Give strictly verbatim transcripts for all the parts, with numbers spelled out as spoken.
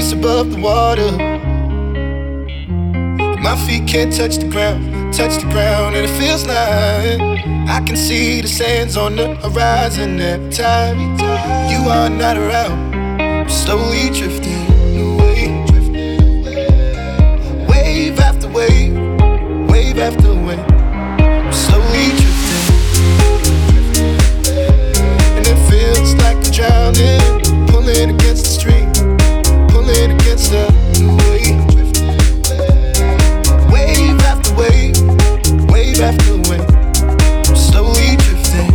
face above the water. My feet can't touch the ground, touch the ground, and it feels like I can see the sands on the horizon every time you are not around. I'm slowly drifting away, wave after wave, wave after wave. I'm slowly drifting, and it feels like I'm drowning, pulling against the stream, pulling against the wave. Wave after wave, wave after wave. I'm slowly drifting,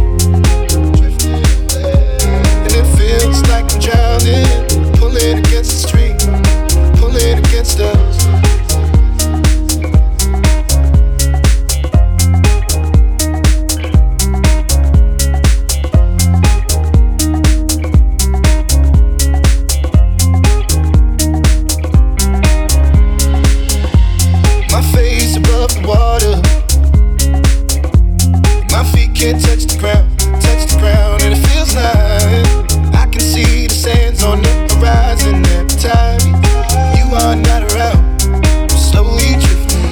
and it feels like I'm drowning, pulling against the stream, pulling against us. Can't touch the ground, touch the ground, and it feels like I can see the sands on the horizon every time you are not around. I'm slowly drifting,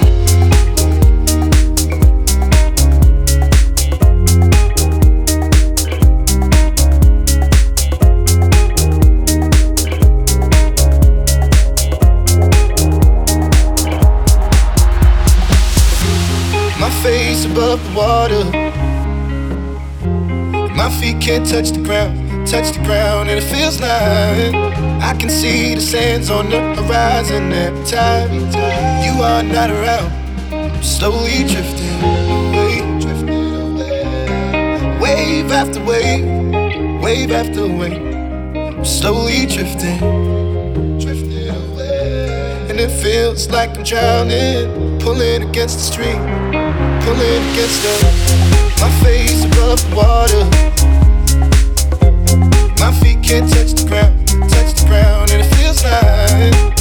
my face above the water. My feet can't touch the ground, touch the ground, and it feels like I can see the sands on the horizon every time you are not around. I'm slowly drifting away, wave after wave, wave after wave. I'm slowly drifting, and it feels like I'm drowning, pulling against the stream, pulling against the. My face above the water. My feet can't touch the ground, touch the ground, and it feels like